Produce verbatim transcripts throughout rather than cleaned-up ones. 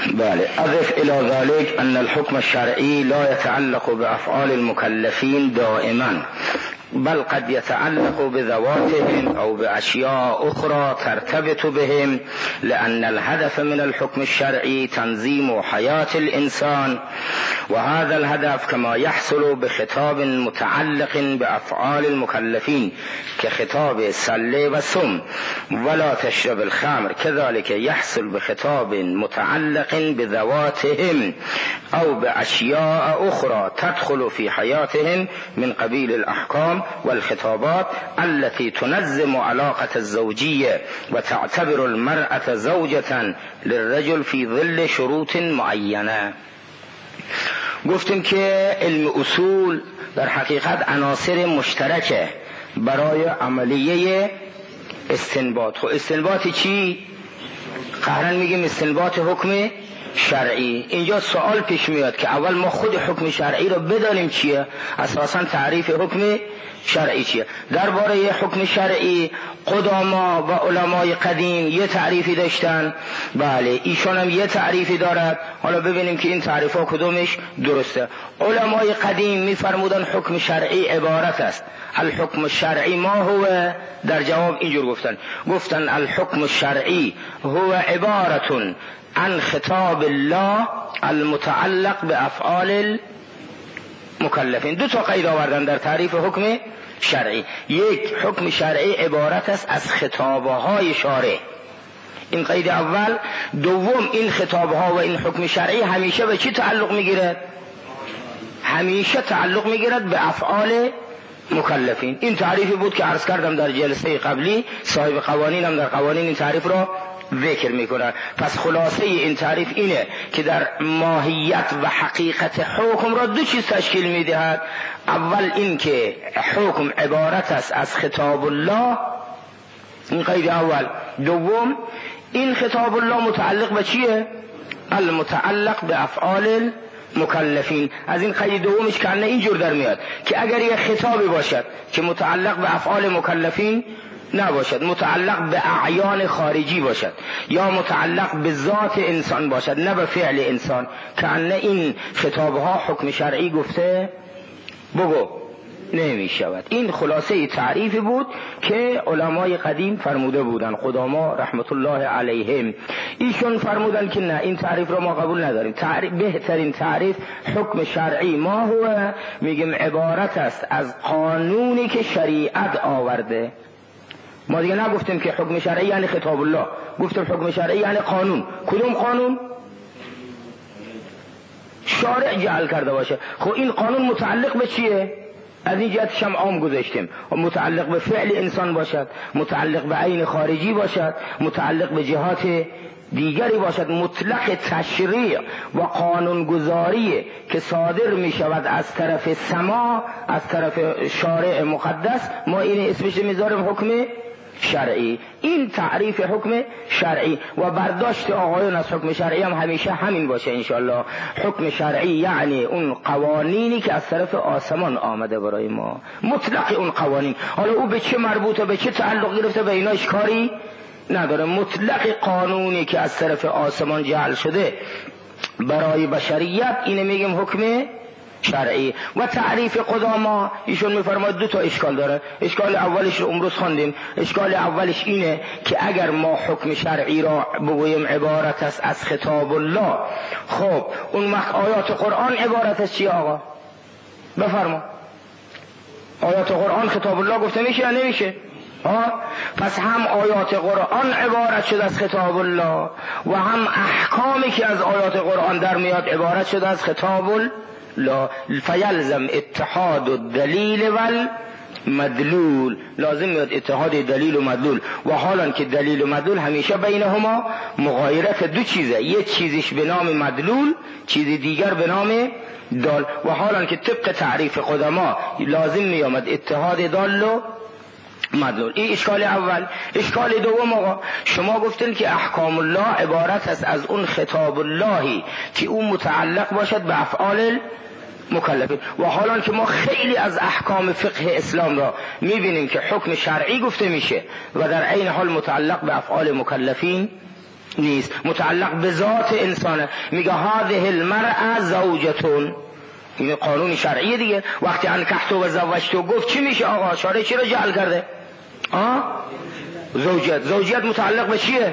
بله. اضف الى ذلك ان الحكم الشرعي لا يتعلق بافعال المكلفين دائما، بل قد يتعلق بذواتهم أو بأشياء أخرى ترتبط بهم، لأن الهدف من الحكم الشرعي تنظيم حياة الإنسان، وهذا الهدف كما يحصل بخطاب متعلق بأفعال المكلفين كخطاب سل وسم ولا تشرب الخمر، كذلك يحصل بخطاب متعلق بذواتهم أو بأشياء أخرى تدخل في حياتهم من قبيل الأحكام والخطابات التي تنظم علاقة الزوجية وتعتبر المرأة زوجة للرجل في ظل شروط معينة. گفتیم که علم اصول در حقیقت عناصر مشترکه برای عملیه استنباط. خب استنباط چی؟ قهرن میگیم استنباط حکم شرعی. اینجا سوال پیش میاد که اول ما خود حکم شرعی رو بدانیم چیه، اساساً تعریف حکم شرعی چیه. درباره حکم شرعی قدما و علمای قدیم یه تعریفی داشتن، بله ایشان هم یه تعریفی دارد. حالا ببینیم که این تعریف ها کدومش درسته. علمای قدیم میفرمودن حکم شرعی عبارت است. الحکم الشرعی ما هو؟ در جواب اینجور گفتن گفتن الحکم الشرعی هو عبارت عن خطاب الله المتعلق به افعال المکلفین. دو تا قید آوردن در تعریف حکم شرعی. یک، حکم شرعی عبارت است از خطابهای شارع، این قید اول. دوم، این خطابها و این حکم شرعی همیشه به چی تعلق میگیرد؟ همیشه تعلق میگیرد به افعال مکلفین. این تعریفی بود که عرض کردم در جلسه قبلی. صاحب قوانین هم در قوانین این تعریف را ذکر میکنن. پس خلاصه این تعریف اینه که در ماهیت و حقیقت حکم را دو چیز تشکیل میدهد. اول این که حکم عبارت است از خطاب الله، این قید اول. دوم، این خطاب الله متعلق به چیه؟ المتعلق به افعال مکلفین. از این قید دومش کنه اینجور در میاد که اگر یه خطابی باشد که متعلق به افعال مکلفین نباشد، متعلق به اعیان خارجی باشد یا متعلق به ذات انسان باشد نه به فعل انسان، کنه این خطابها حکم شرعی گفته بگو نمی شود. این خلاصه تعریفی بود که علمای قدیم فرموده بودن، قدما رحمت الله علیهم. ایشون فرمودن که نه، این تعریف رو ما قبول نداریم. تعریف بهترین تعریف حکم شرعی ما هو، میگیم عبارت است از قانونی که شریعت آورده. ما دیگه نگفتیم که حکم شرعی یعنی خطاب الله، گفتیم حکم شرعی یعنی قانون. کدوم قانون؟ شارع جعل کرده باشه. خب این قانون متعلق به چیه؟ از این جهتش هم عام گذاشتیم. متعلق به فعل انسان باشد، متعلق به عین خارجی باشد، متعلق به جهات دیگری باشد. مطلق تشریع و قانونگذاری که صادر می شود از طرف سما، از طرف شارع مقدس، ما این اسمش میذاریم حکم شرعی. این تعریف حکم شرعی و برداشت آقایون از حکم شرعی هم همیشه همین باشه انشالله. حکم شرعی یعنی اون قوانینی که از طرف آسمان آمده برای ما، مطلق اون قوانین. حالا او به چه مربوطه، به چه تعلق گرفته، به اینا اشکاری نداره. مطلق قانونی که از طرف آسمان جعل شده برای بشریت، اینه میگیم حکم شرعی. و تعریف قدما ایشون میفرماید دو تا اشکال داره. اشکال اولش رو امروز خواندیم. اشکال اولش اینه که اگر ما حکم شرعی را بگوییم عبارت است از خطاب الله، خب اون وقت آیات قرآن عبارت از چی آقا؟ بفرما. آیات قرآن خطاب الله گفته میشه یا نمیشه؟ آه؟ پس هم آیات قرآن عبارت شد از خطاب الله و هم احکامی که از آیات قرآن در میاد عبارت شد از خطاب الله. فیلزم اتحاد الدلیل والمدلول، لازم میاد اتحاد دلیل و مدلول. و حالا که دلیل و مدلول همیشه بینهما مغایرت دو چیزه، یک چیزش به نام مدلول، چیز دیگر به نام دال. و حالا که طبق تعریف قدما لازم میامد اتحاد دال و مدلول. این اشکال اول. اشکال دوم آقا، شما گفتین که احکام الله عبارت است از اون خطاب اللهی که اون متعلق باشد به افعال مکلفین. و حالا که ما خیلی از احکام فقه اسلام را میبینیم که حکم شرعی گفته میشه و در عین حال متعلق به افعال مکلفین نیست، متعلق به ذات انسانه. میگه هذه المرأة زوجتون، این قانون شرعی دیگه. وقتی انکحتو و زوجتو گفت چی میشه آقا؟ شارع چی رو جعل کرده؟ آه؟ زوجیت. زوجیت متعلق به چیه؟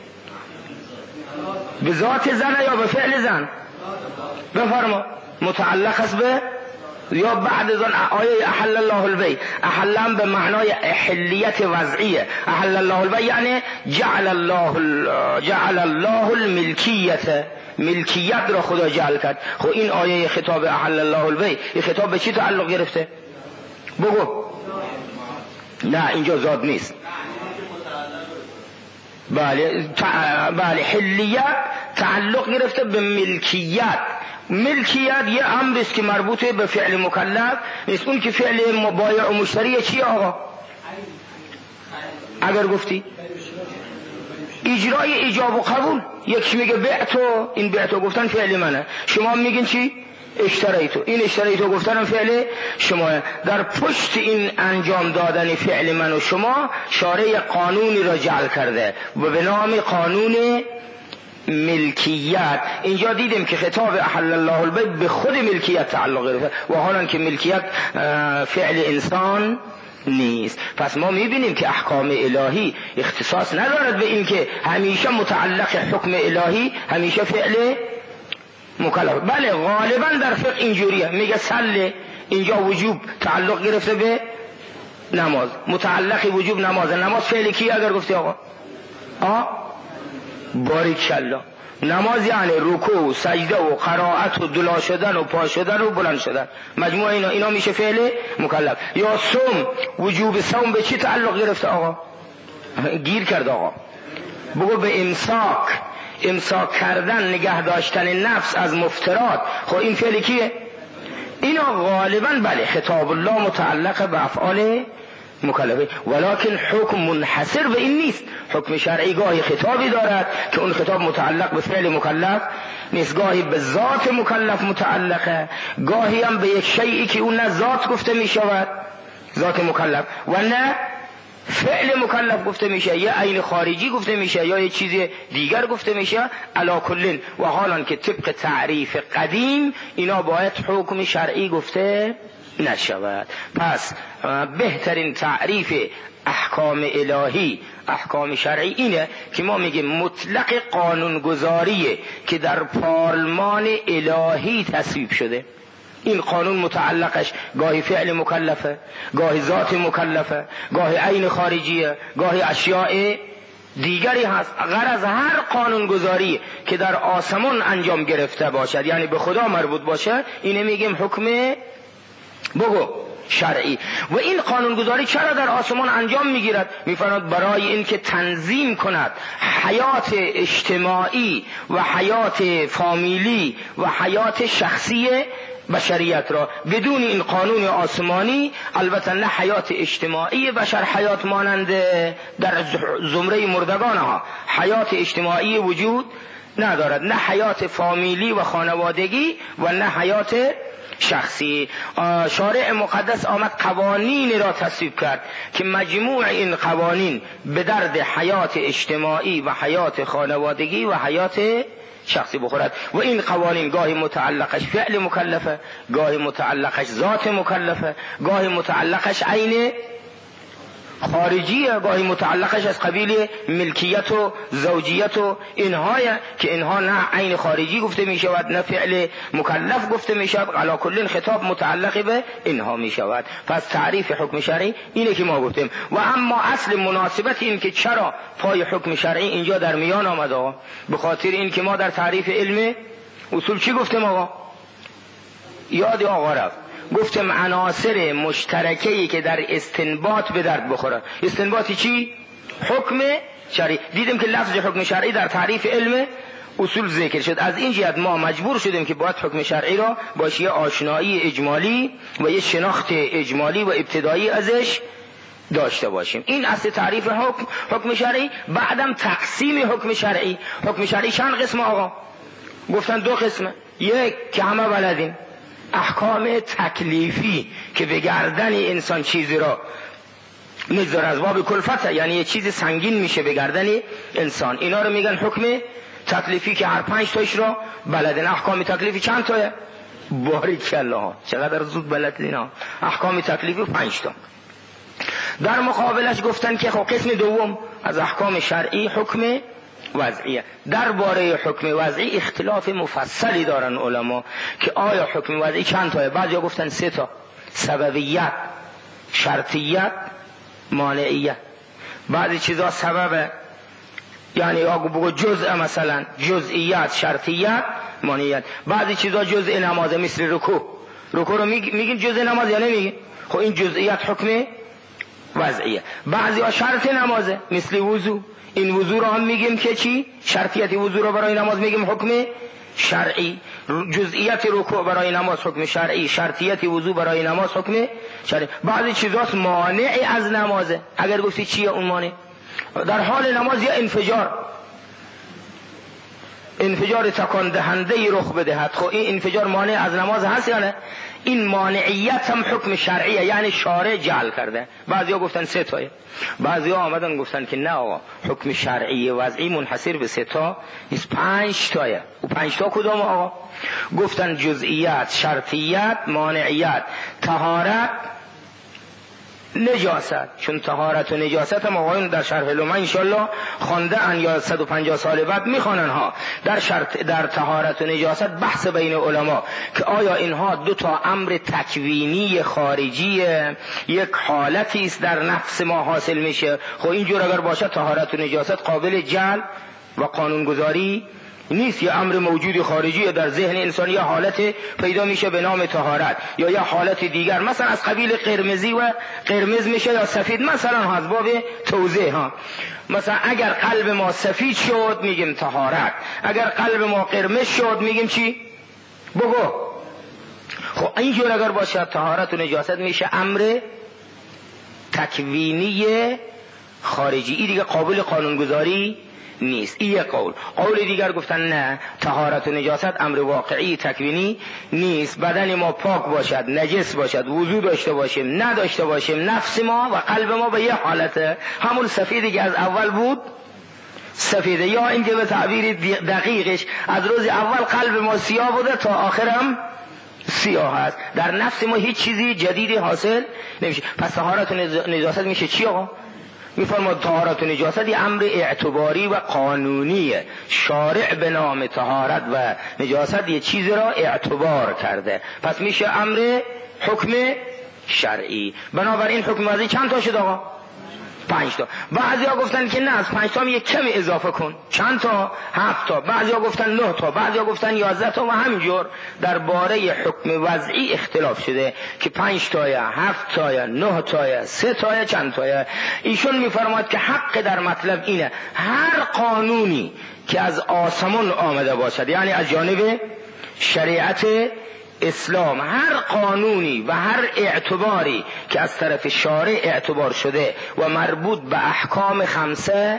به ذات زن یا به فعل زن؟ بفرما. متعلق است به یا بعد از آن آیه احل الله البیع، احلم به معنای احلیت وضعیه. احل الله البیع یعنی جعل الله جعل الله الملکیت، ملکیت را خدا جعل کرد. خب این آیه خطاب احل الله البیع، این خطاب به چی تعلق گرفته؟ بگو. نه اینجا ذات نیست. بله بله حلیت تعلق گرفته به ملکیت. ملکیت یه امر است که مربوطه به فعل مکلف نیست. اون که فعل مبایع و مشتری چیه آقا؟ اگر گفتی اجرای ایجاب و قبول. یکی میگه بعتو، این بعتو گفتن فعل منه، شما میگین چی؟ اشتریتو، این اشتریتو گفتن فعل شما. در پشت این انجام دادن فعل من و شما شارع قانونی را جعل کرده و به نام قانون ملکیت. اینجا دیدیم که خطاب احل الله البیع به خود ملکیت تعلق گرفته و حالا که ملکیت فعل انسان نیست. پس ما میبینیم که احکام الهی اختصاص ندارد به این که همیشه متعلق حکم الهی همیشه فعل مکلف. بله غالبا در فقه اینجوریه، میگه صله، اینجا وجوب تعلق گرفته به نماز، متعلق وجوب نماز. نماز فعل کی اگر گفتی آقا؟ آه باریکالله. نماز یعنی رکوع و سجده و قرائت و دلا شدن و پا شدن و بلند شدن، مجموع اینا اینا میشه فعل مکلف. یا صوم، وجوب صوم به چی تعلق گرفته آقا؟ گیر کرد آقا. بگو به امساک، امساک کردن، نگه داشتن نفس از مفترات. خب این فعل کیه؟ اینا غالبا بله خطاب الله متعلق به افعال مکلفه، ولکن حکم منحصر به این نیست. حکم شرعی گاهی خطابی دارد که اون خطاب متعلق به فعل مکلف نیست، گاهی به ذات مکلف متعلقه، گاهی هم به یک شیئی که اون نه ذات گفته می شود ذات مکلف و نه فعل مکلف گفته میشه، یا عین خارجی گفته میشه یا یه چیز دیگر گفته میشه. علا کلین و حالان که طبق تعریف قدیم اینا باید حکم شرعی گفته نشود. پس بهترین تعریف احکام الهی احکام شرعی اینه که ما میگیم مطلق قانونگذاریه که در پارلمان الهی تصویب شده. این قانون متعلقش گاهی فعل مکلفه، گاهی ذات مکلفه، گاهی عین خارجیه، گاهی اشیاء دیگری هست. غرض هر قانون گذاری که در آسمان انجام گرفته باشد یعنی به خدا مربوط باشه اینه میگیم حکم بگو شرعی. و این قانون گذاری چرا در آسمان انجام میگیرد؟ میفرماد برای این که تنظیم کند حیات اجتماعی و حیات فامیلی و حیات شخصی بشریت را. بدون این قانون آسمانی البته نه حیات اجتماعی بشر حیات مانند در زمره مردگان ها حیات اجتماعی وجود ندارد، نه حیات فامیلی و خانوادگی و نه حیات شخصی. شارع مقدس آمد قوانین را تصویب کرد که مجموع این قوانین به درد حیات اجتماعی و حیات خانوادگی و حیات شخصی بخورد. و این قوانین گاهی متعلقش فعل مکلفه، گاهی متعلقش ذات مکلفه، گاهی متعلقش عین خارجیه، گاهی متعلقش از قبیل ملکیت و زوجیت و اینهای که اینها نه عین خارجی گفته می شود نه فعل مکلف گفته می شود. علا کل خطاب متعلق به اینها می شود. پس تعریف حکم شرعی اینه که ما گفتیم. و اما اصل مناسبت این که چرا پای حکم شرعی اینجا در میان آمده، به خاطر این که ما در تعریف علم اصول چی گفتیم آقا؟ یاد آقا رفت، گفتم عناصر مشترکه‌ای که در استنباط به درد بخوره. استنباطی چی؟ حکم شرعی. دیدیم که لفظ حکم شرعی در تعریف علم اصول ذکر شد. از این جهت ما مجبور شدیم که باید حکم شرعی را باشه یه آشنایی اجمالی و یه شناخت اجمالی و ابتدایی ازش داشته باشیم. این اصل تعریف حکم حکم شرعی. بعدم تقسیم حکم شرعی. حکم شرعی چند قسم آقا؟ گفتن دو قسمه. یک که همه بلدین، احکام تکلیفی که به گردن انسان چیزی را نیز از باب کلفت، یعنی یه چیز سنگین میشه به گردن انسان. اینا رو میگن حکم تکلیفی که هر پنج تاش رو بلدن. احکام تکلیفی چند تایه؟ باریکالله، چقدر زود بلد اینا. احکام تکلیفی پنج تا. در مقابلش گفتن که خب قسم دوم از احکام شرعی حکم وضعیه. درباره حکم وضعی اختلاف مفصلی دارن علما که آیا حکم وضعی چند تایه. بعضیا گفتن سه تا: سببیت، شرطیت، مانعیت. بعضی چیزا سببه، یعنی اگه بگو جزء، مثلا جزئیات، شرطیت، مانعیت. بعضی چیزا جزء نماز، مثل رکوع. رکوع رو میگین جزء نماز یا نمیگین؟ خب این جزئیات حکم وضعیه. بعضی ها شرط نمازه، مثل وضو. این وضو رو هم میگیم که چی؟ شرطیت وضو رو برای نماز میگیم حکم شرعی. جزئیات رکوع برای نماز حکم شرعی، شرطیت وضو برای نماز حکم شرعی. بعضی چیزاست مانع از نمازه. اگر گفتی چیه اون مانع؟ در حال نماز یا انفجار انفجار تکان دهنده رخ بدهد، خب این انفجار مانع از نماز هست یا نه؟ این مانعیت هم حکم شرعیه، یعنی شارع جعل کرده. بعضیا گفتن سه تایه. بعضیا آمدن گفتن که نه آقا، حکم شرعی وضعی منحصر به سه تا نیست، پنج تایه. و پنج تا کدوم آقا؟ گفتن جزئیات، شرطیت، مانعیت، طهارت، نجاست. چون طهارت و نجاست هم آقایون در شرح لمع انشالله خوانده ان، یا صد و پنجاه سال بعد میخوانن ها. در شرط در طهارت و نجاست بحث بین علما که آیا اینها دو تا امر تکوینی خارجی یک حالتی است در نفس ما حاصل میشه. خب اینجور اگر باشه طهارت و نجاست قابل جعل و قانونگذاری نیست. یا امر موجود خارجی در ذهن انسان یا حالت پیدا میشه به نام طهارت، یا یا حالت دیگر، مثلا از قبیل قرمزی و قرمز میشه یا سفید، مثلا از باب توضیح ها. مثلا اگر قلب ما سفید شد میگیم طهارت، اگر قلب ما قرمز شد میگیم چی؟ بگو. خب اینجور اگر باشه طهارت و نجاست میشه امر تکوینی خارجی، این دیگه قابل قانونگذاری نیست. این یک قول. قول دیگر گفتن نه، طهارت و نجاست امر واقعی تکوینی نیست. بدن ما پاک باشد، نجس باشد، وضو داشته باشیم، نداشته باشیم، نفس ما و قلب ما به یه حالته، همون سفیدی که از اول بود سفیده، یا اینکه به تعبیر دقیقش از روز اول قلب ما سیاه بوده تا آخرم سیاه هست. در نفس ما هیچ چیزی جدیدی حاصل نمیشه. پس طهارت و نجاست میشه چی آقا؟ میفرماد طهارت و نجاست یه امر اعتباری و قانونیه. شارع به نام طهارت و نجاست یه چیز را اعتبار کرده، پس میشه امر حکم شرعی. بنابراین حکم وضعی چند تا شد آقا؟ پنج تا. بعضی ها گفتن که نه، از پنج تا یک کمی اضافه کن. چند تا؟ هفت تا. بعضی ها گفتن نه تا، بعضی ها گفتن یازده تا. و همینجور درباره حکم وضعی اختلاف شده که پنج تا یا هفت تا یا نه تا یا سه تا یا چند تا یا. ایشون میفرماد که حق در مطلب اینه هر قانونی که از آسمان آمده باشد، یعنی از جانب شریعت اسلام، هر قانونی و هر اعتباری که از طرف شارع اعتبار شده و مربوط به احکام خمسه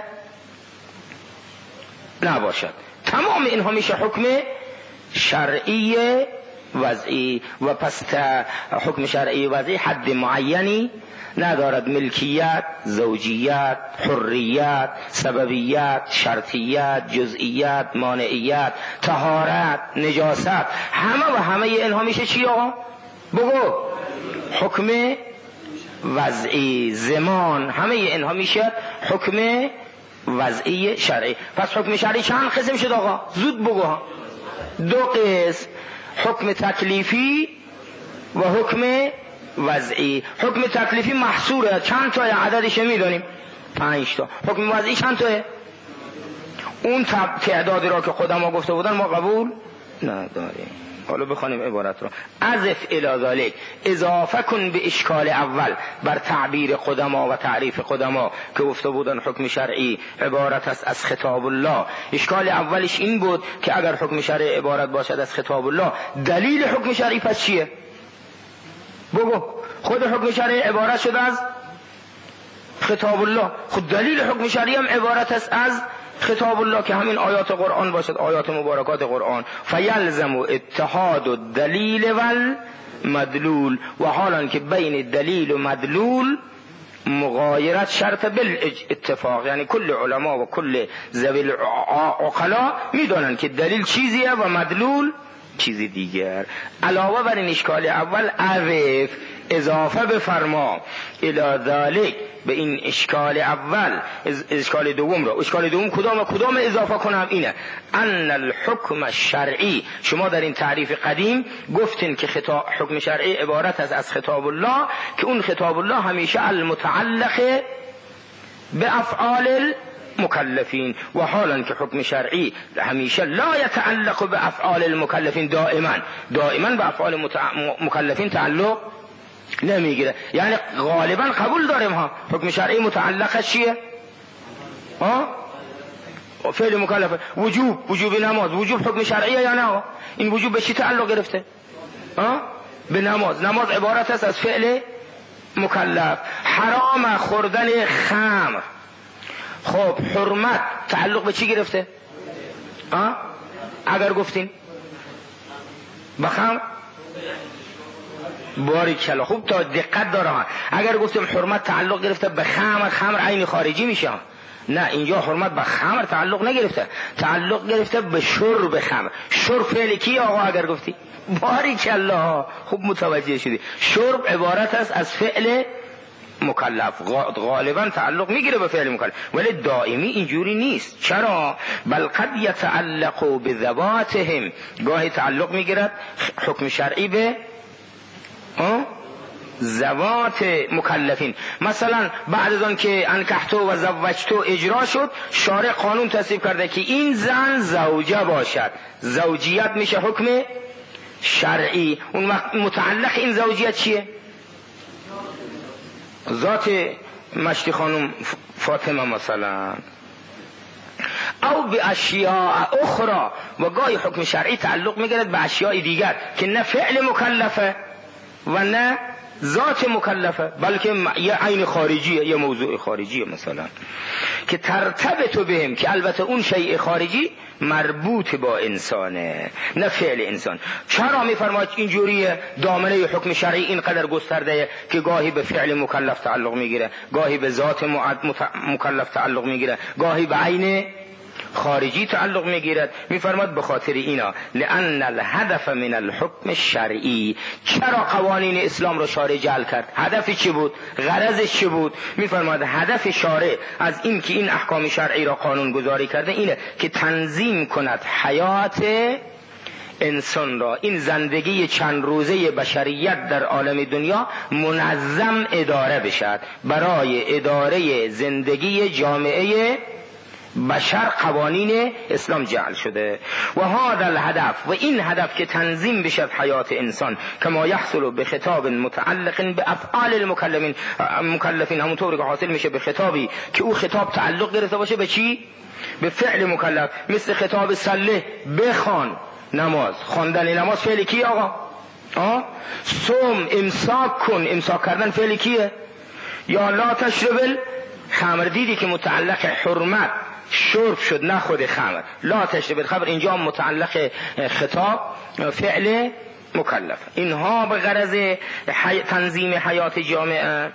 نباشد، تمام اینها میشه حکم شرعی وضعی. و پس حکم شرعی وضعی حد معینی ندارد. ملکیت، زوجیت، حریت، سببیت، شرطیت، جزئیت، مانعیت، طهارت، نجاست، همه و همه اینها میشه چی آقا؟ بگو. حکم وضعی. زمان، همه اینها میشه حکم وضعی شرعی. پس حکم شرعی چند قسم شد آقا؟ زود بگو. دو قسم، حکم تکلیفی و حکم وضعی. حکم تکلیفی محصوره، چند تا عددش میدونیم؟ پنج تا. حکم وضعی چند تاه؟ اون تعدادی را که خودم گفته بودن ما قبول نداریم. حالا بخوانیم عبارت رو. اضف الی ذلک، اضافه کن به اشکال اول بر تعبیر قدما و تعریف قدما که گفته بودن حکم شرعی عبارت است از خطاب الله. اشکال اولش این بود که اگر حکم شرعی عبارت باشد از خطاب الله، دلیل حکم شرعی پس چیه؟ بگو. خود حکم شرعی عبارت شده از خطاب الله، خود دلیل حکم شرعی هم عبارت است از خطاب الله که همین آیات قرآن باشد، آیات مبارکات قرآن. فیلزم اتحاد الدلیل والمدلول، و حالا که بین دلیل و مدلول مغایرت شرط بالاتفاق، یعنی کل علما و کل ذوی العقلا میدونن که دلیل چیزیه و مدلول چیزی دیگر. علاوه بر این اشکال اول عرف اضافه بفرما الی ذالک، به این اشکال اول اشکال دوم را، اشکال دوم کدام کدام اضافه کنم؟ اینه ان الحکم الشرعی. شما در این تعریف قدیم گفتین که خطاب حکم شرعی عبارت است از خطاب الله، که اون خطاب الله همیشه المتعلق به افعال مکلفین، و حالا که حکم شرعی همیشه لا يتعلق به افعال المکلفین، دائما دائما به افعال متع... مکلفین تعلق نمیگیره. یعنی غالبا قبول داریم ها حکم شرعی متعلقش چیه؟ ها فعل مکلف. وجوب وجوب نماز وجوب حکم شرعیه یا نه؟ این وجوب به چی تعلق گرفته؟ ها به نماز. نماز عبارت است از فعل مکلف. حرام خوردن خمر، خب حرمت تعلق به چی گرفته؟ ها اگر گفتین بخمر باری کلا خوب تا دقت داره ها. اگر گفتیم حرمت تعلق گرفته به خمر، خمر عین خارجی میشه. نه، اینجا حرمت به خمر تعلق نگرفته، تعلق گرفته به شرب خمر. شرب فعل کی آقا؟ اگر گفتی باری کلا خوب متوجه شدی. شرب عبارت است از فعل مکلف، غالبا تعلق میگیره به فعل مکلف، ولی دائمی اینجوری نیست. چرا؟ بل قد یتعلق بذواتهم، گاهی تعلق میگیرد حکم شرعی به ذوات مکلفین. مثلا بعد از آن که انکحتو و زوجتو اجرا شد، شارع قانون تصویب کرده که این زن زوجه باشد، زوجیت میشه حکم شرعی. اون وقت متعلق این زوجیت چیه؟ ذات مشتی خانم فاطمه مثلا. او به اشیاء اخرى، و گاهی حکم شرعی تعلق میگیرد به اشیاء دیگر که نه فعل مکلفه و نه ذات مکلفه، بلکه یه عین خارجیه، یه موضوع خارجیه مثلا، که ترتبط بهم، که البته اون شیء خارجی مربوط با انسانه نه فعل انسان. چرا میفرماید اینجوریه؟ دامنه حکم شرعی اینقدر گسترده که گاهی به فعل مکلف تعلق میگیره، گاهی به ذات مکلف تعلق میگیره، گاهی به عین خارجی تعلق میگیرد. میفرماد به خاطر اینا لأن الهدف من الحکم الشرعی. چرا قوانین اسلام را شارع جعل کرد؟ هدف چی بود؟ غرضش چی بود؟ میفرماد هدف شارع از این که این احکام شرعی را قانون گذاری کرده اینه که تنظیم کند حیات انسان را، این زندگی چند روزه بشریت در عالم دنیا منظم اداره بشد. برای اداره زندگی جامعه بشر قوانین اسلام جعل شده. و هذا الهدف، و این هدف که تنظیم بشد حیات انسان، کما یحصل به خطاب متعلق به افعال المکلفین، مکلفین همونطوری که حاصل میشه به خطابی که او خطاب تعلق گرفته باشه به چی؟ به فعل مکلف. مثل خطاب صله، بخوان نماز، خواندن نماز فعل کی آقا؟ آه؟ صوم، امساک کن، امساک کردن فعل کیه؟ یا لا تشرب الخمر، دیدی که متعلق حرمت شرب شد، نه خود خمر. لا تشرب الخمر اینجا متعلق خطاب فعل مکلف. اینها به غرض حی... تنظیم حیات جامعه.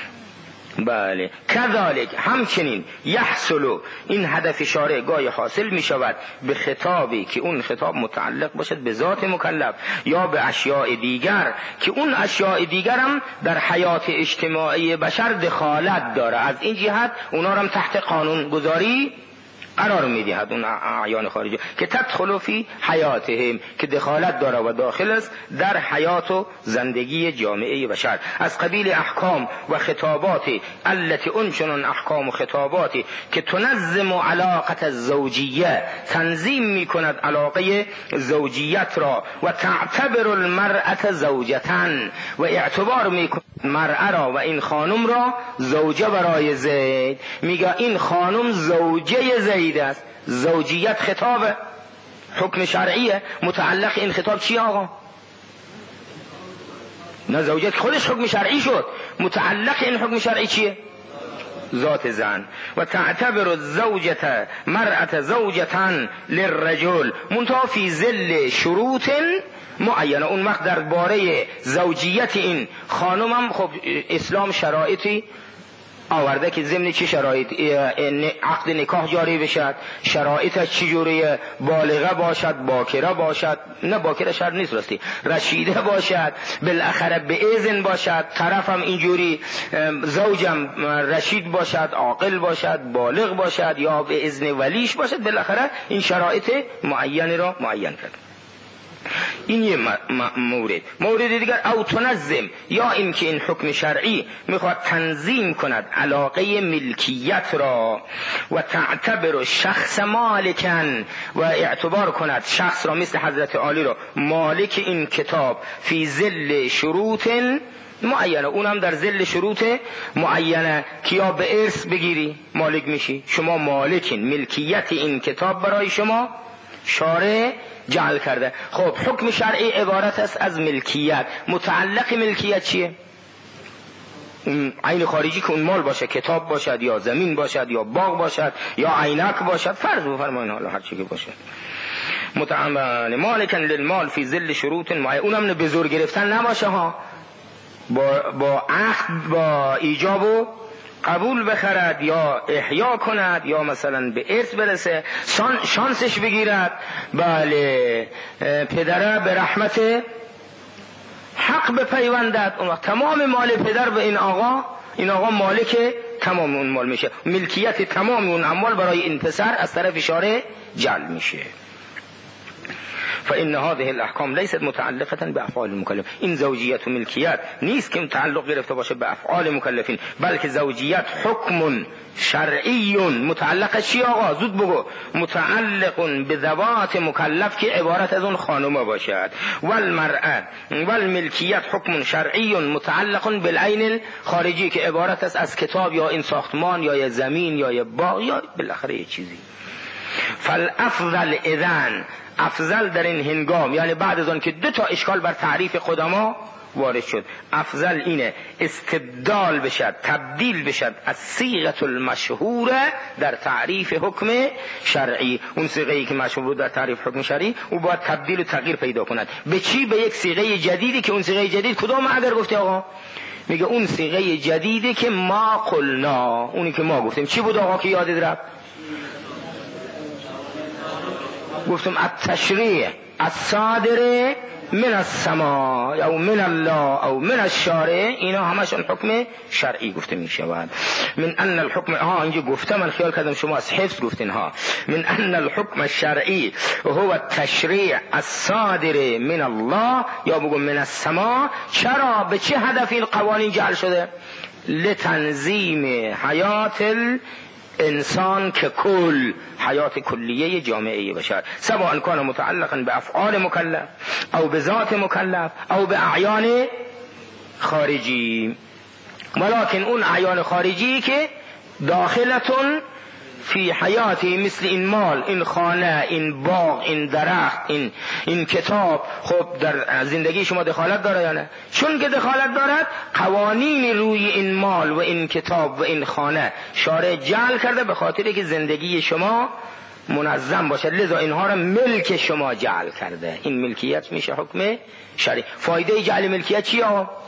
بله کذالک، همچنین یحصل، این هدف شارع گاهی حاصل می شود به خطابی که اون خطاب متعلق باشد به ذات مکلف یا به اشیاء دیگر که اون اشیاء دیگر هم در حیات اجتماعی بشر دخالت داره. از این جهت اونا هم تحت قانون گذاری قرار میدهد، اون اعیان خارجی که تدخل فی حیاتهم، که دخالت داره و داخل است در حیات و زندگی جامعه بشر. از قبیل احکام و خطابات التي انشنن، احکام و خطاباتی که تنظم علاقه الزوجیه، تنظیم میکند علاقه زوجیت را، و تعتبر المرأة زوجتن، و اعتبار میکند مرأة را و این خانم را زوجه برای زید. میگه این خانم زوجه زید است. زوجیت خطاب حکم شرعیه، متعلق این خطاب چی آقا؟ نه زوجیت خودش حکم شرعی شد، متعلق این حکم شرعی چیه؟ ذات زن. و تعتبر الزوجة مرأة زوجتن للرجل منتها فی ظل شروط معینه. اون وقت در باره زوجیت این خانم هم خب اسلام شرایطی آورده که ضمن چه شرایط عقد نکاح جاری بشد، شرایطش چجوریه، بالغه باشد، باکره باشد، نه باکره شرط نیست راستی، رشیده باشد، بالاخره به اذن باشد، طرفم اینجوری زوجم رشید باشد، عاقل باشد، بالغ باشد یا به اذن ولیش باشد، بالاخره این شرایط معین را معین کرد. این یه مورد. مورد دیگر او تنظم، یا اینکه این حکم شرعی میخواد تنظیم کند علاقه ملکیت را و تعتبر شخص مالکن و اعتبار کند شخص را مثل حضرت عالی را مالک این کتاب فی ظل شروط معینه، اونم در ظل شروط معینه که یا به ارث بگیری مالک میشی، شما مالکین، ملکیت این کتاب برای شما شارع جعل کرده. خب حکم شرعی عبارت است از ملکیت. متعلق ملکیت چیه؟ عین خارجی که اون مال باشه، کتاب باشد یا زمین باشد یا باغ باشد یا عینک باشد، فرض بفرمایین حالا هر چی که باشه. متعامل مالکن للمال فی ظل شروط معینه، اونم به زور گرفتن نباشه ها، با با عهد با ایجاب و قبول بخرد یا احیا کند یا مثلا به ارث برسه، شانسش بگیرد. بله پدره به رحمت حق بپیوندد، اون وقت تمام مال پدر به این آقا، این آقا مالک تمام اون مال میشه، ملکیت تمام اون اموال برای این پسر از طرف شارع جعل میشه. فإن هذه الأحكام ليست متعلقة بأفعال المكلف. این زوجیت و ملکیت نیست که تعلق گرفته باشه به افعال مکلفین، بلکه زوجیت حکم شرعی متعلق چی آقا؟ زود بگو. متعلق به ذوات مکلف که عبارت از اون خانومه باشد. والمرأة والملکیت حکم شرعی متعلق بالعین الخارجی که عبارت است از کتاب یا این ساختمان یا زمین یا باغ یا بالاخره یه چیزی. فالافضل اذن، افضل در این هنگام، یعنی بعد از آن که دو تا اشکال بر تعریف قدما وارد شد، افضل اینه استبدال بشد، تبدیل بشد از صیغه المشهوره در تعریف حکم شرعی. اون صیغه‌ای که مشهور در تعریف حکم شرعی او باید تبدیل و تغییر پیدا کند. به چی؟ به یک صیغه جدیدی که اون صیغه جدید کدوم اگر گفته آقا؟ میگه اون صیغه جدیدی که ما قلنا، اونی که ما گفتیم. چی بود آقا که یادت رفت؟ گفتم التشریع الصادر من السماء او من الله او من الشارع، اینا همشون حکم شرعی گفته می شود. من ان الحکم، ها اینجا گفتم من خیال کردم شما از حفظ گفتین ها. من ان الحکم الشرعی هو التشریع الصادر من الله یا بگم من السماء. چرا؟ به چه هدف این قوانین جعل شده؟ لتنظیم حیات انسان که کل، حیات کلیه جامعه بشر، سواء کان متعلقا به افعال مکلف او به ذات مکلف او به اعیان خارجی. ولکن اون اعیان خارجی که داخلتون فی حیاتی، مثل این مال، این خانه، این باغ، این درخت، این این کتاب، خب در زندگی شما دخالت داره یا نه؟ چون که دخالت دارد، قوانین روی این مال و این کتاب و این خانه شارع جعل کرده به خاطر که زندگی شما منظم باشد، لذا اینها را ملک شما جعل کرده. این ملکیت میشه حکم شرعی. فایده جعل ملکیت چیه؟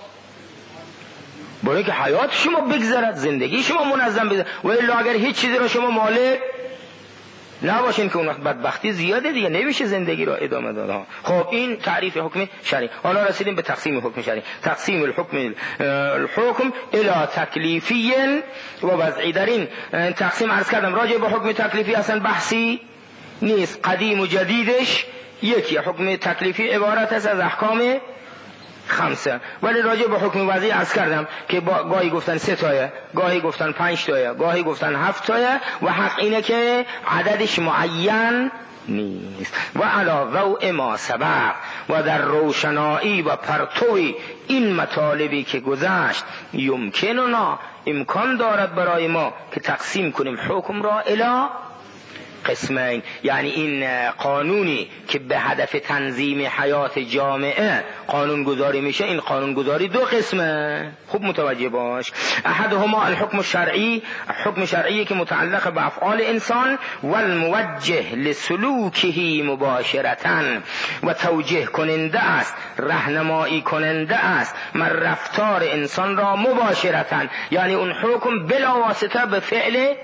برای که حیات شما بگذرد، زندگی شما منظم بگذرد. و الا اگر هیچ چیزی را شما مالک نباشین که اون وقت بدبختی زیاده دیگه، نمیشه زندگی را ادامه داد. خب این تعریف حکم شرعی. حالا رسیدیم به تقسیم حکم شرعی. تقسیم الحکم الحکم الى تکلیفی و وضعی. در این تقسیم عرض کردم راجع به حکم تکلیفی اصلا بحثی نیست، قدیم و جدیدش یکی. حکم تکلیفی عبارت است از احکام خمسه، ولی راجع به حکم وضعی عرض کردم که گاهی گفتن سه تایه، گاهی گفتن پنج تایه، گاهی گفتن هفت تایه و حق اینه که عددش معین نیست. و علی ضوء ما سبق، و در روشنایی و پرتوی این مطالبی که گذشت، یمکننا امکان دارد برای ما که تقسیم کنیم حکم را الی قسمین، یعنی این قانونی که به هدف تنظیم حیات جامعه قانون گذاری میشه، این قانون گذاری دو قسمه، خوب متوجه باش. احدهما الحکم الشرعی، حکم شرعی که متعلق به افعال انسان، والموجه لسلوکه مباشرتاً، و توجیه کننده است، راهنمایی کننده است من رفتار انسان را مباشرتاً، یعنی اون حکم بلا واسطه به فعل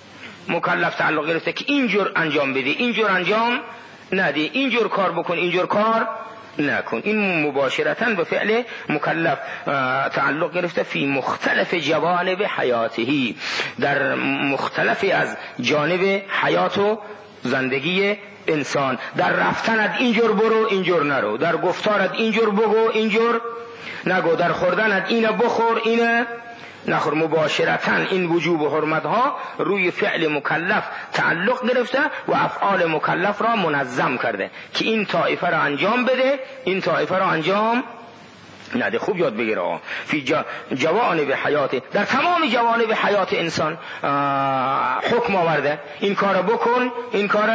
مکلف تعلق گرفته که اینجور انجام بدی، اینجور انجام ندی، اینجور کار بکن، اینجور کار نکن. این مباشرتاً به فعل مکلف تعلق گرفته فی مختلف جوانب حیاته، در مختلفی از جانب حیات و زندگی انسان. در رفتنت اینجور برو، اینجور نرو، در گفتارت اینجور بگو، اینجور نگو، در خوردنت اینه بخور، اینه نخور. مباشرتاً این وجوب و حرمت ها روی فعل مکلف تعلق گرفته و افعال مکلف را منظم کرده که این طایفه را انجام بده، این طایفه را انجام نده. خوب یاد بگیره فی جوانب حیات، در تمام جوانب حیات انسان حکم آورده این کار بکن، این کار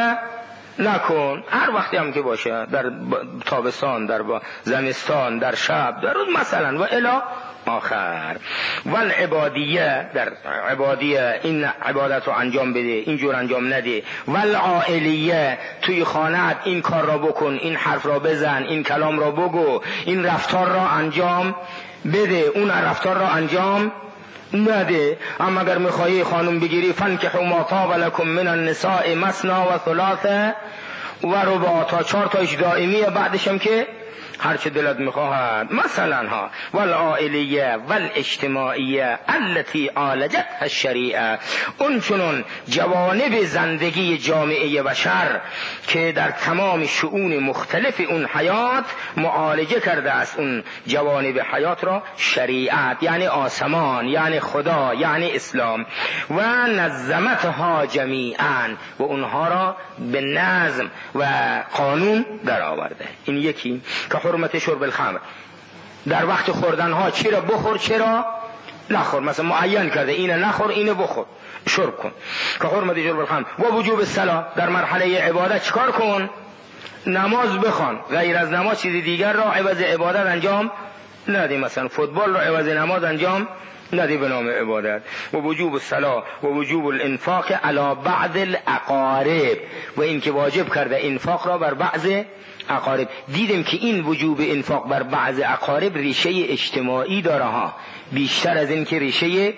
نکن. هر وقتی هم که باشه، در تابستان، در زمستان، در شب، در روز مثلا و الی آخر. والعبادیه، در عبادیه این عبادت رو انجام بده، اینجور انجام نده. والعائلیه، توی خانه‌ات این کار را بکن، این حرف را بزن، این کلام را بگو، این رفتار را انجام بده، اون رفتار را انجام نده. اما اگر میخواهی خانم بگیری فانکحوا ما طاب لکم من النساء مثنی و ثلاث و رباع، تا چهار تاش دائمیه، بعدش هم که هر چه دلت میخواهد. مثلا ها والعائلیه والاجتماعیه التي عالجتها الشریعه، اون چنون جوانب زندگی جامعه بشر که در تمام شؤون مختلف اون حیات معالجه کرده است، اون جوانب حیات را شریعت، یعنی آسمان، یعنی خدا، یعنی اسلام. و نظمتها جمیعا، و اونها را به نظم و قانون در آورده. این یکی که حرمت شرب الخمر، در وقت خوردن ها چی را بخور، چی را نخور، مثلا معین کرده اینه نخور، اینه بخور، شرب کن. که حرمت شرب الخمر. و وجوب الصلاة، در مرحله عبادت چیکار کن؟ نماز بخوان، غیر از نماز چیز دیگر را عوض عبادت انجام ندی، مثلا فوتبال را عوض نماز انجام ندی به نام عبادت. و وجوب الصلاة و وجوب الانفاق علی بعض الاقارب، و این که واجب کرده انفاق را بر بعض اقارب. دیدیم که این وجوب انفاق بر بعض اقارب ریشه اجتماعی داره ها، بیشتر از این که ریشه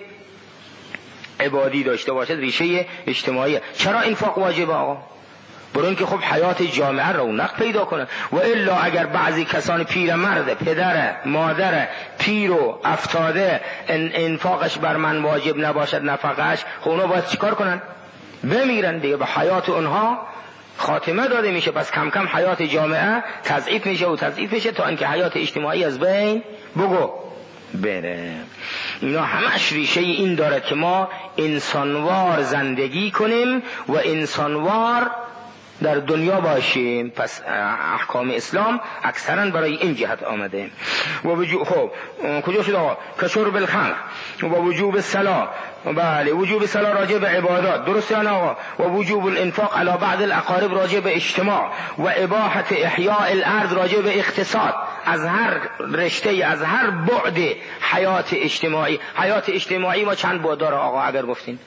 عبادی داشته باشد، ریشه اجتماعی. چرا انفاق واجبه آقا؟ برای اینکه خب حیات جامعه رونق پیدا کنه. و الا اگر بعضی کسان پیرمرد، پدر، مادر پیر و افتاده انفاقش بر من واجب نباشد، نفقش، خب اونا باید چیکار کنن؟ بمیرن دیگه، به حیات اونها خاتمه داده میشه. پس کم کم حیات جامعه تضعیف میشه و تضعیف میشه تا اینکه حیات اجتماعی از بین بگو بره. اینا همش ریشه این داره که ما انسانوار زندگی کنیم و انسانوار در دنیا باشیم. پس احکام اسلام اکثرا برای این جهت آمده. و وجوب، خب کجا شد آقا؟ که شرب الخمر و وجوب الصلاة، بله وجوب الصلاة راجع به عبادات، درست یا نه آقا؟ و وجوب الانفاق علی بعض الاقارب راجع به اجتماع، و اباحت احیاء الارض راجع به اقتصاد. از هر رشته، از هر بعد حیات اجتماعی. حیات اجتماعی ما چند بعد داره آقا اگر گفتین؟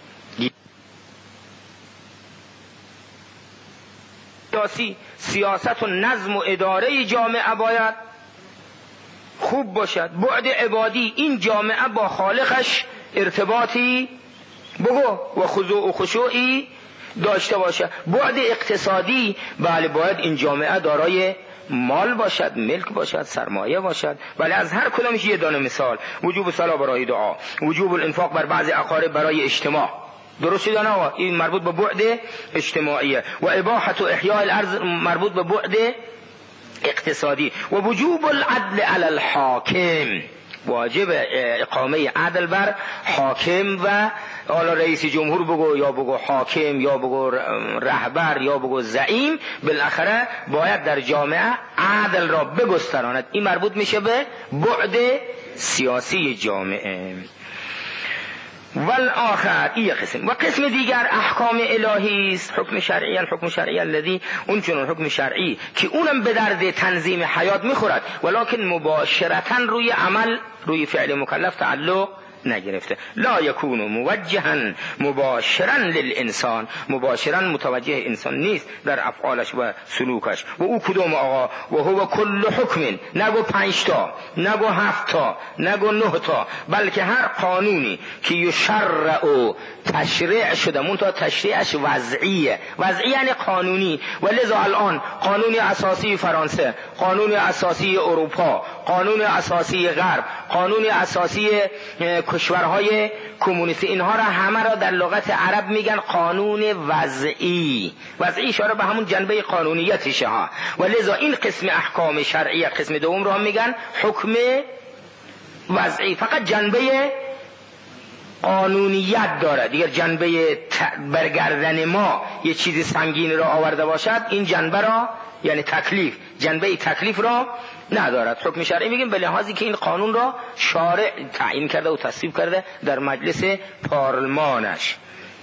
سیاسی، سیاست و نظم و اداره جامعه باید خوب باشد. بعد عبادی، این جامعه با خالقش ارتباطی بگو و خضوع و خشوعی داشته باشه. بعد اقتصادی، بله باید این جامعه دارای مال باشد، ملک باشد، سرمایه باشد. بله از هر کدامش یه دانه مثال. وجوب صلاة برای دعا، وجوب الانفاق بر بعض اقارب برای اجتماع، درست شد نه؟ این مربوط به بعد اجتماعیه. و اباحت و احیاء الارض مربوط به بعد اقتصادی. و وجوب العدل علی الحاکم، واجب اقامه عدل بر حاکم، و حالا رئیس جمهور بگو یا بگو حاکم یا بگو رهبر یا بگو زعیم، بالاخره باید در جامعه عدل را بگستراند. این مربوط میشه به بعد سیاسی جامعه. والآخر این قسم و قسم دیگر احکام الهی است، حکم شرعی، الحکم شرعی الذی، اون چنون حکم شرعی که اونم به درد تنظیم حیات میخورد ولکن مباشرتا روی عمل، روی فعل مکلف تعلق نگرفته. لا یکون موجها مباشرا للانسان، مباشرا متوجه انسان نیست در افعالش و سلوکش. و او کدوم آقا؟ و هو کل حکم، نگو پنج تا، نگو هفت تا، نگو نه تا، بلکه هر قانونی که یشرع و تشریع شده، منتها تشریعش وضعیه، وضعی یعنی قانونی. و لذا الان قانون اساسی فرانسه، قانون اساسی اروپا، قانون اساسی غرب، قانون اساسی کشورهای کمونیستی، اینها را همه را در لغت عرب میگن قانون وضعی. وضعی اشاره به همون جنبه قانونیتشه ها. و لذا این قسم احکام شرعیه، قسم دوم را میگن حکم وضعی، فقط جنبه قانونیت داره، دیگر جنبه برگردن ما یه چیزی سنگین را آورده باشد، این جنبه را یعنی تکلیف، جنبه تکلیف را ندارد. حکم شرعی میگیم به لحاظی که این قانون را شارع تعیین کرده و تصویب کرده در مجلس پارلمانش.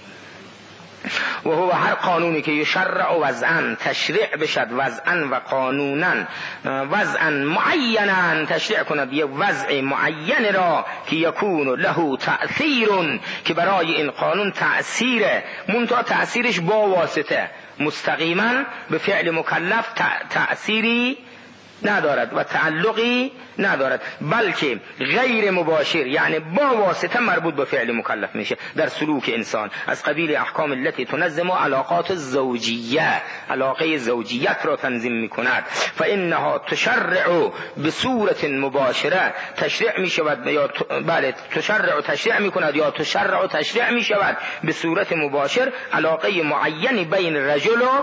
و هو هر قانونی که یشرع وضعا، تشریع بشد وضعا و قانونا، وضعا معینا تشریع کند یک وضع معین را که یکون له تأثیر، که برای این قانون تأثیره، منتها تأثیرش با واسطه، مستقیما به فعل مکلف تأثیری ندارد و تعلقی ندارد، بلکه غیر مباشر یعنی با واسطه مربوط به فعل مکلف میشه در سلوک انسان، از قبیل احکام التي تنظم علاقات الزوجیه، علاقه زوجیت را تنظیم میکند. فانها تشرع بصورت مباشره، تشریع میشود یا بله تشرع تشریع میکند یا تشرع تشریع میشود به صورت مباشر علاقه معینی بین رجل و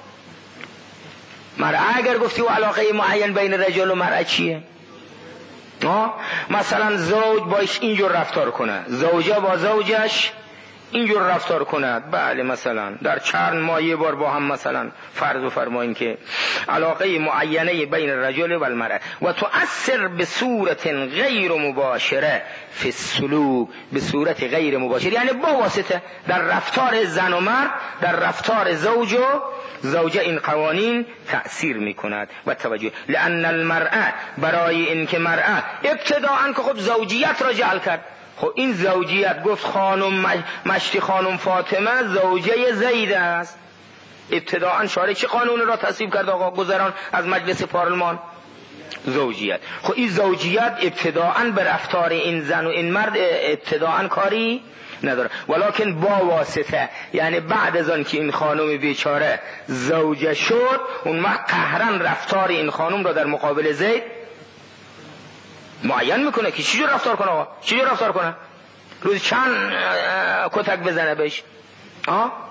مرأة. اگر گفتی و علاقه معین بین رجل و مرأة چیه؟ مثلا زوج باش اینجور رفتار کنه، زوجه با زوجش اینجور رفتار کند، بله مثلا در چند ماه یه بار با هم مثلا فرض و فرماییم که علاقه معینه بین الرجل و المرأة و تؤثر به صورت غیر مباشره فی السلوک، به صورت غیر مباشر یعنی با واسطه در رفتار زن و مرد، در رفتار زوج و زوجه این قوانین تأثیر میکند. و توجه لأن المرأة، برای اینکه مرأة ابتداءً که خب زوجیت را جعل کرد، خب این زوجیت گفت خانم مشتی خانم فاطمه زوجه زید است، ابتداءً شارع چه قانون را تصویب کرد آقا گذران از مجلس پارلمان؟ زوجیت. خب این زوجیت ابتداءً به رفتار این زن و این مرد ابتداءً کاری نداره، ولکن با واسطه، یعنی بعد از آن که این خانم بیچاره زوجه شد، اون وقت قهرن رفتار این خانم را در مقابل زید معین میکنه که چجور رفتار کنه آقا، چجور رفتار کنه، روز چند کتک بزنه بهش. آه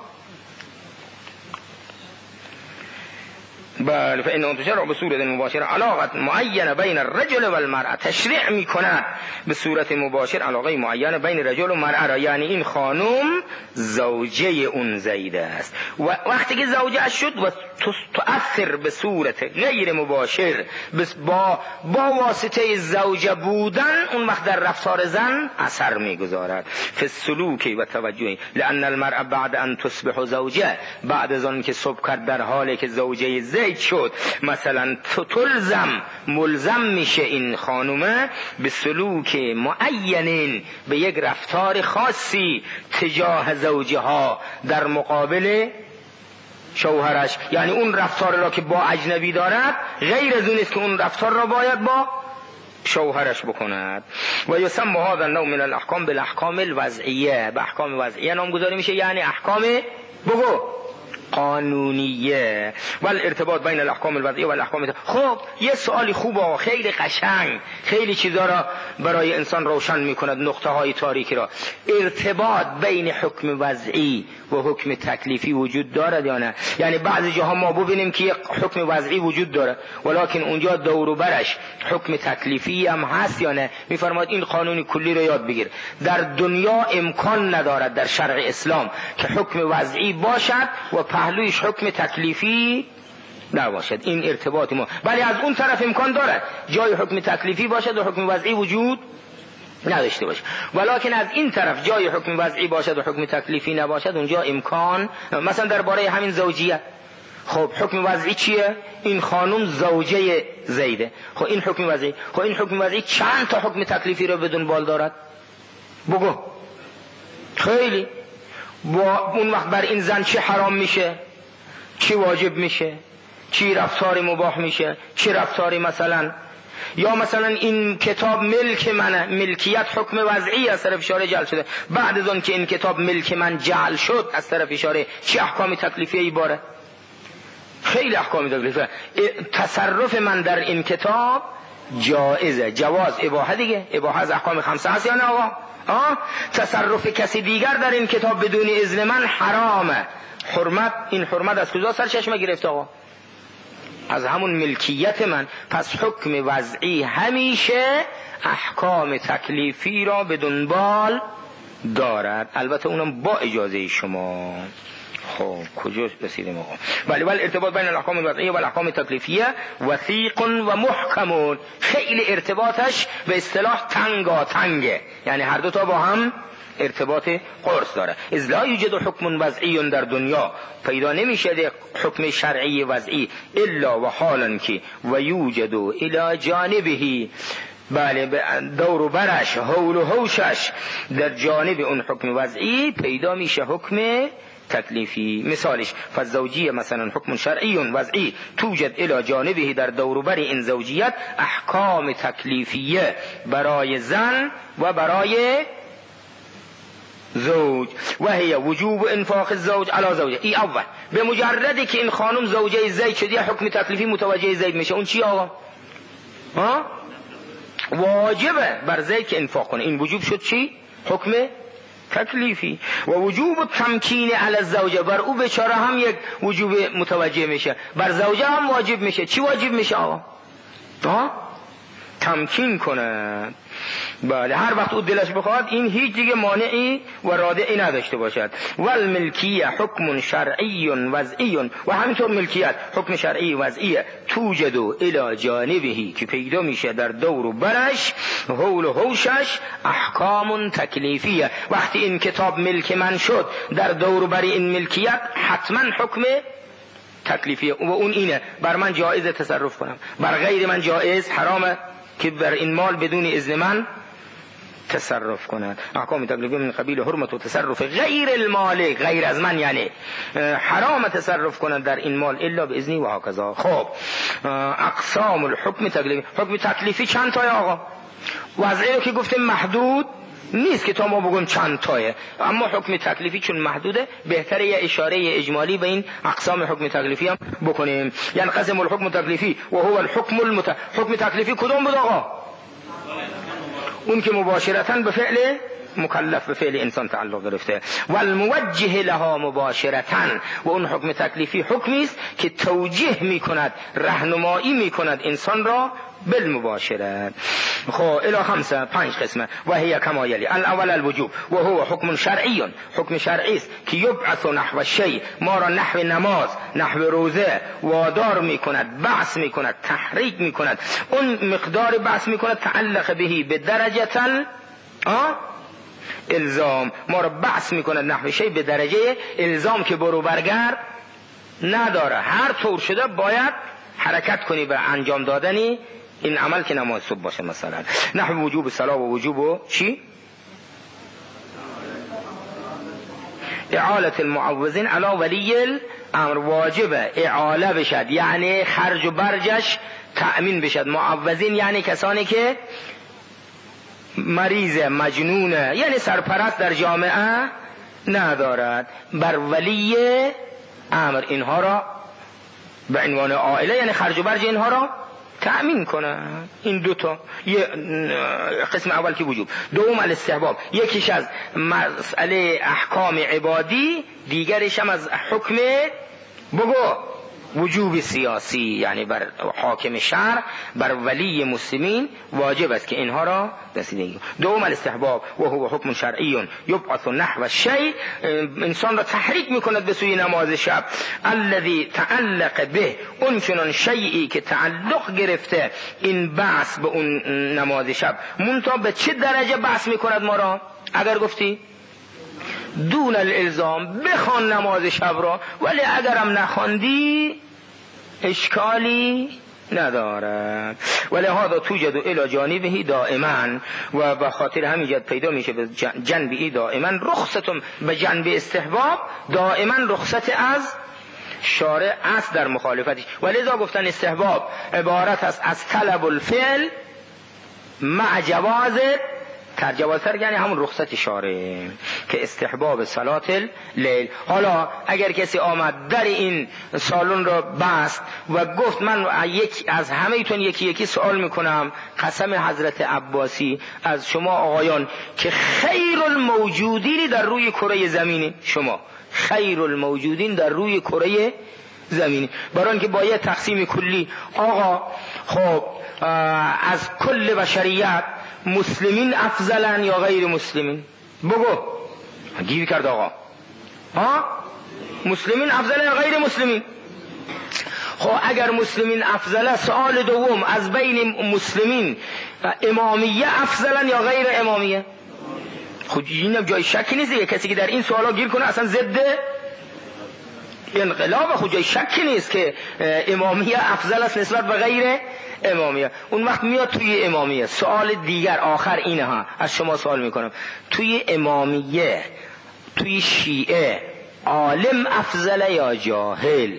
بله فإنه تشرع بصورت مباشره علاقه معینه بین الرجل و المرأة، تشریع میکند به صورت مباشر علاقه معینه بین رجل و مرأة را، یعنی این خانم زوجه اون زید است و وقتی که زوجه شد و تؤثر به صورت غیر مباشر با با واسطه زوجه بودن، اون وقت در رفتار زن اثر میگذارد. فی السلوک و توجه لأن المرأة بعد ان تصبح زوجه، بعد از آن که صبح کرد در حالی که زوجه زید شد، مثلا تلزم ملزم میشه این خانومه به سلوک معینین، به یک رفتار خاصی تجاه زوجها در مقابل شوهرش، یعنی اون رفتار را که با اجنبی دارد غیر از اون است که اون رفتار را باید با شوهرش بکند. و یسمى هذا النوع من الاحکام بالاحکام الوضعیه، به احکام وضعیه نامگذاری میشه، یعنی احکام بگو قانونیه. و الارتباط بین الاحکام الوضعیه و الاحکام. خب یه سوالی خوبه، خیلی قشنگ، خیلی چیزا را برای انسان روشن میکند، نقطه های تاریکی را. ارتباط بین حکم وضعی و حکم تکلیفی وجود دارد یا نه؟ یعنی بعضی جاها ما ببینیم که یک حکم وضعی وجود داره ولکن اونجا دور و برش حکم تکلیفی هم هست یا نه؟ میفرماید این قانون کلی رو یاد بگیر. در دنیا امکان ندارد در شرع اسلام که حکم وضعی باشد و پهلویش حکم تکلیفی نباشد. این ارتباط ما، ولی از اون طرف امکان دارد جای حکم تکلیفی باشد و حکم وضعی وجود نداشته باشه. ولکن از این طرف جای حکم وضعی باشد و حکم تکلیفی نباشد، اونجا امکان، مثلا درباره همین زوجیت، خب حکم وضعی چیه؟ این خانم زوجه زیده، خب این حکم وضعی، خب این حکم وضعی چند تا حکم تکلیفی رو بدون بال دارد؟ بگو. خیلی. با اون وقت بر این زن چی حرام میشه، چی واجب میشه، چی رفتاری مباح میشه، چی رفتاری مثلا، یا مثلا این کتاب ملک منه، ملکیت حکم وضعی از طرف اشاره جعل شده، بعد از اون که این کتاب ملک من جعل شد از طرف اشاره چی احکام تکلیفی باره؟ خیلی احکام تکلیفی. تصرف من در این کتاب جائزه، جواز، اباحه دیگه، اباحه از احکام خمسه هست یا نه آقا؟ آه؟ تصرف کسی دیگر در این کتاب بدون اذن من حرامه. حرمت، این حرمت از کجا سر چشمه گرفت آقا؟ از همون ملکیت من. پس حکم وضعی همیشه احکام تکلیفی را به دنبال دارد، البته اونم با اجازه شما. خب کجا رسیدیم آقا؟ بله بله، ارتباط بین الاحکام الوضعیه و الاحکام تکلیفیه وثیق و محکم، خیلی ارتباطش به اصطلاح تنگا تنگه، یعنی هر دو تا با هم ارتباط قرص داره. اذ لا یوجد حکم وضعی در دنیا، پیدا نمیشه حکم شرعی وضعی الا و حالا که و یوجد الی جانبه، بله دور و برش، حول و حوشش در جانب اون حکم وضعی پیدا میشه حکم تکلیفی. مثالش فالزوجیه مثلا حکم شرعی وضعی توجد الی جانبه، در دور و بر این زوجیت احکام تکلیفیه برای زن و برای زوج، و هی وجوب انفاق الزوج علی زوجه. ای اول به مجردی که این خانم زوجه زید شد، یه حکم تکلیفی متوجه زید میشه، اون چی آقا؟ ها؟ واجبه بر زید که انفاق کنه. این وجوب شد چی؟ حکم تکلیفی. و وجوب تمکین علی الزوجه، بر او بیچاره هم یک وجوب متوجه میشه، بر زوجه هم واجب میشه. چی واجب میشه آقا؟ ها؟ تمکین کنه. بله، هر وقت او دلش بخواد این هیچ دیگه مانعی و رادعی نداشته باشد. والملکیه حکم شرعی وضعی، و همینطور ملکیت حکم شرعی وضعی توجد الی جانبه، که پیدا میشه در دور و برش، حول و حوشش احکام تکلیفیه. وقتی این کتاب ملک من شد، در دور و بر این ملکیت حتما حکم تکلیفیه، و اون اینه بر من جایز تصرف کنم، بر غیر من جایز حرامه که بر این مال بدون اذن من تصرف کند. احکام تکلیفی من قبیل حرمت و تصرف غیر المالک، غیر از من یعنی حرام تصرف کند در این مال الا به اذنی و هکذا. خب اقسام الحکم تکلیفی، حکم تکلیفی چند تای آقا؟ وضعی رو که گفتیم محدود نیست که تا ما بگم چند تایه، اما حکم تکلیفی چون محدوده بهتره یه اشاره اجمالی به این اقسام حکم تکلیفی هم بکنیم. یعنی قسم الحکم تکلیفی و هو الحکم المت... حکم تکلیفی کدوم بود آقا؟ اون که مباشرتاً به فعل مکلف، به فعل انسان تعلق گرفته. والموجه لها مباشرتاً، و اون حکم تکلیفی حکمی است که توجیه میکند، راهنمایی میکند انسان را بالمباشرت. خب الی خمسه، پنج قسمه. و هي كما يلي: الاول الوجوب و هو حکم شرعی، حکم شرعی است که یبعث نحو الشیء، ما را نحو نماز، نحو روزه وادار میکند، بعث میکند، تحریک میکند. اون مقدار بعث میکند تعلق بهی به درجه آه الزام، ما را بعث میکند نحو شیء به درجه الزام که برو برگرد نداره، هر طور شده باید حرکت کنی به انجام دادنی این عمل که نماز صبح باشه. مثلا نحو وجوب صلاة و وجوب چی؟ اعالت المعوذین علی ولی الامر، واجبه اعاله بشد، یعنی خرج و برجش تأمین بشد. معوذین یعنی کسانی که مریض، مجنونه، یعنی سرپرست در جامعه ندارد، بر ولی امر اینها را به عنوان عائله، یعنی خرج و برج اینها را تأمین کنه. این دوتا، یه قسم اول که وجوب، دوم الاستحباب، یکیش از مسئله احکام عبادی، دیگرش هم از حکم بگو وجوب سیاسی، یعنی بر حاکم شهر، بر ولی مسلمین واجب است که اینها را رسیدگی. دوم الاستحباب و هو حکم شرعی یبعث نحو الشیء، انسان را تحریک میکند به سوی نماز شب. الذی تعلق به، اون چنان شیئی که تعلق گرفته این بحث به اون نماز شب. منتها به چه درجه بحث میکند ما را؟ اگر گفتی دون الالزام بخوان نماز شب را، ولی اگرم نخواندی اشکالی ندارد. ولی هذا توجد الى جانبه دائما، و به خاطر همین جد پیدا میشه به جنبی دائما رخصت به جنب استحباب، دائما رخصت از شارع است در مخالفتش. ولذا گفتن استحباب عبارت است از طلب الفعل مع جواز ترجوازتر، یعنی همون رخصت شارع که استحباب صلات اللیل. حالا اگر کسی آمد در این سالن را بست و گفت من یک از همه تون یکی یکی سوال میکنم، قسم حضرت عباسی از شما آقایان که خیر الموجودین در روی کره زمینی، شما خیر الموجودین در روی کره زمینی، برای اینکه با یه تقسیم کلی آقا خب از کل بشریت مسلمین افضلن یا غیر مسلمین؟ بگو گیری کرد آقا ها، مسلمین افضلن یا غیر مسلمین؟ خب اگر مسلمین افضله، سوال دوم از بین مسلمین امامیه افضلن یا غیر امامیه؟ خب این جای شکی نیست. کسی که در این سوالا گیر کنه اصلا ضد انقلاب، خود جای شکی نیست که امامیه افضل است نسبت به غیر امامیه. اون وقت میاد توی امامیه. سوال دیگر آخر اینه ها، از شما سوال میکنم، توی امامیه توی شیعه عالم افضل یا جاهل؟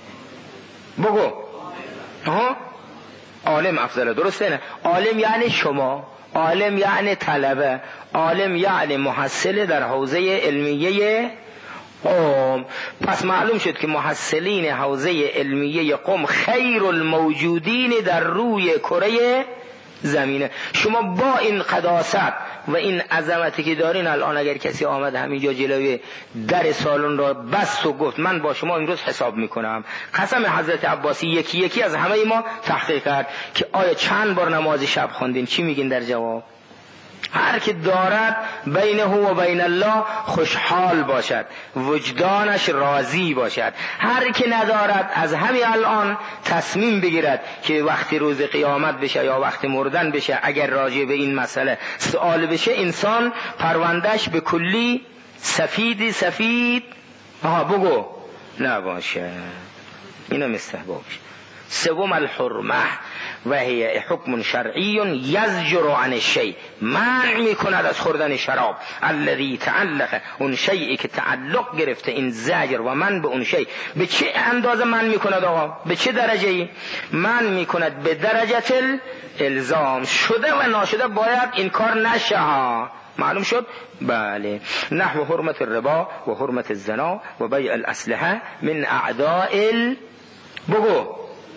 بگو ها، عالم افضل، درسته نه؟ عالم یعنی شما، عالم یعنی طلبه، عالم یعنی محصل در حوزه علمیه قوم. پس معلوم شد که محصلین حوزه علمیه قوم خیر الموجودین در روی کره زمینه. شما با این قداست و این عظمتی که دارین، الان اگر کسی آمد همینجا جلوی در سالن را بست و گفت من با شما امروز حساب میکنم، قسم حضرت عباسی یکی یکی از همه ما تحقیق کرد که آیا چند بار نماز شب خوندین، چی میگین در جواب؟ هر که دارد بینه و بین الله خوشحال باشد، وجدانش راضی باشد. هر که ندارد از همین الان تصمیم بگیرد که وقتی روز قیامت بشه یا وقتی مردن بشه، اگر راجع به این مسئله سوال بشه، انسان پروندهش به کلی سفیدی سفید ها بگو نباشه. اینا مستحباب. سوم الحرمه و هی حکم شرعی یزجر عن الشیء، منع میکند از خوردن شراب. الذی تعلق، اون شیئی که تعلق گرفته این زجر و من به اون شیء. به چه اندازه من میکند آقا؟ به چه درجه ای من میکند؟ به درجه الزام، شده و ناشده باید این کار نشه ها. معلوم شد؟ بله. نحو حرمت الربا و حرمت الزنا و بیع الاسلحه من اعداء ال... بگو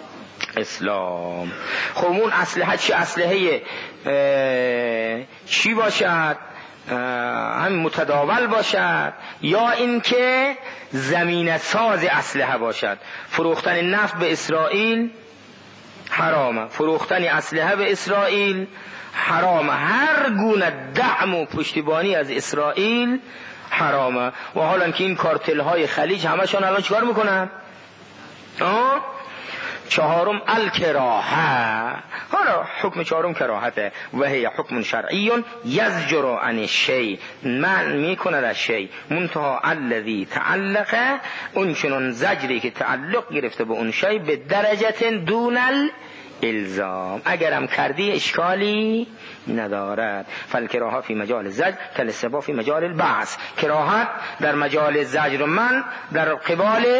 اسلام. خب اون اسلحه چی؟ اسلحه چی باشد؟ هم متداول باشد یا اینکه زمینه ساز اسلحه باشد. فروختن نفت به اسرائیل حرامه، فروختن اسلحه به اسرائیل حرامه، هر گونه دعم و پشتیبانی از اسرائیل حرامه. و حالا که این کارتل های خلیج همشون الان چیکار میکنن؟ آه؟ چهارم الکراهه. حالا حکم چهارم کراهته. و هی حکم شرعی یزجر عن الشیء، من میکند از شیء. منتها الذی تعلق، اون چنون زجری که تعلق گرفته به اون شیء به درجه دون الزام، اگرم کردی اشکالی ندارد. فالکراهه فی مجال الزجر کالاستحباب فی مجال البعث. کراهت در مجال زجر من در قبال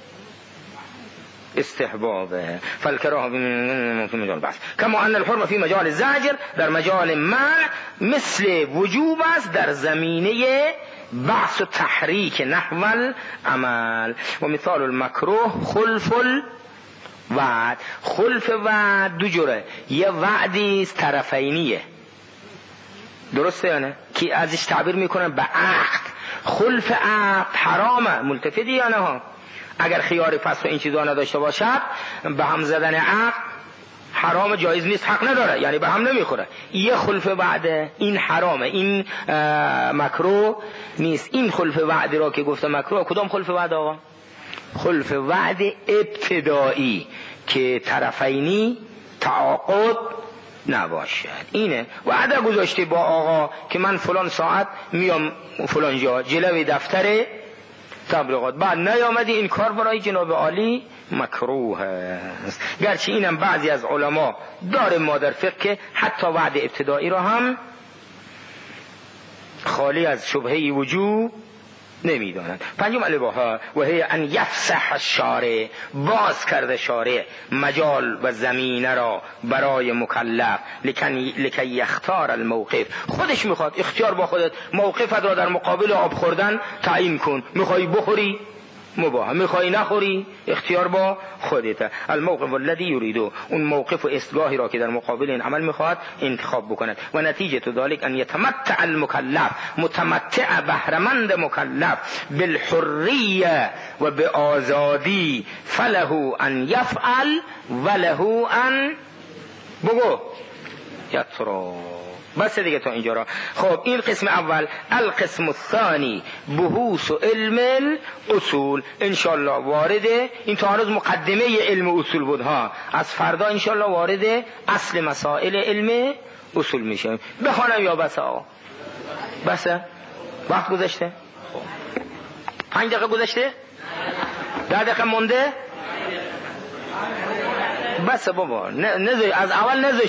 استحبابه. فالکراهه فی مجال البعث کما ان الحرمه فی مجال الزجر در مجال منع مثل وجوب است در زمینه بحث و تحریک نحو العمل. و مثال المکروه خلف الوعد. خلف وعد دو جوره، یه وعدی است طرفینیه، درسته یا نه؟ که ازش تعبیر میکنن به عقد. خلف عقد حرامه، ملتفتی یا نه ها؟ اگر خیار فسخ این چیزا نداشته باشد به هم زدن عقد حرام جایز نیست، حق نداره، یعنی به هم نمیخوره. یه خلف وعده این حرامه، این مکروه نیست. این خلف وعده را که گفته مکروه، کدام خلف وعده آقا؟ خلف وعده ابتدایی که طرفینی تعاقد نباشد. اینه وعده گذاشته با آقا که من فلان ساعت میام فلان جا جلوی دفتر تبلیغات، بعد نیامدی، این کار برای جناب عالی مکروه است. گرچه اینم بعضی از علما داره ما در فقه که حتی وعده ابتدایی را هم خالی از شبهه وجوب نمیدانند. پنجم الباها و هی ان یفسح الشارع، باز کرده شارع مجال و زمینه را برای مکلف لکی یختار الموقف. خودش میخواد اختیار با خودت موقفت را در مقابل آب خوردن تعیین کن. میخوای بخوری مباح، میخوای نخوری اختیار با خودت. الموقف الذی یریدو، اون موقف و استگاهی را که در مقابل این عمل میخواد انتخاب بکند. و نتیجه ذلك ان یتمتع المکلف، متمتع بهرمند مکلف بالحریه و به آزادی، فله ان یفعل وله ان بگو یترک. بس دیگه تا اینجا را. خب این قسم اول. القسم الثانی بحوث علم الاصول، انشالله وارده این تا هنوز مقدمه علم اصول بود ها، از فردا انشالله وارد اصل مسائل علم اصول میشه. بخوانم یا بس آقا؟ بسه؟ وقت گذشته؟ پنج دقیقه گذشته؟ ده دقیقه مونده؟ بسه بابا، نه از اول نذاشت